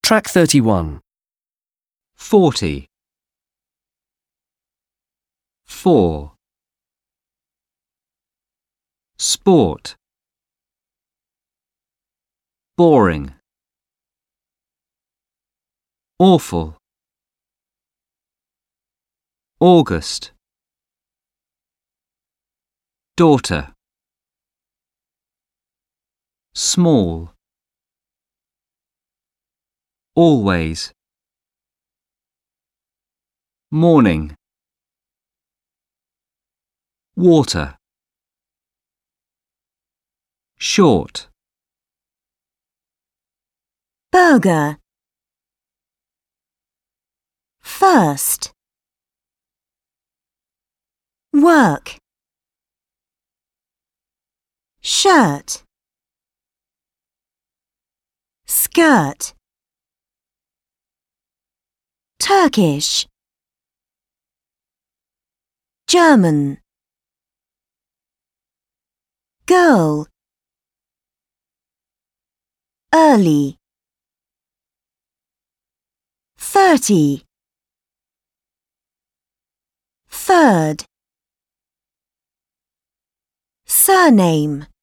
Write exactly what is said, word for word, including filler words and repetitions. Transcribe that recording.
Track thirty-one. forty. Four. Sport. Boring. Awful. August. Daughter. Small. Always. Morning. Water. Short. Burger. First. Work. Shirt. Skirt. Turkish. German. Girl. Early. Thirty. Third. Surname.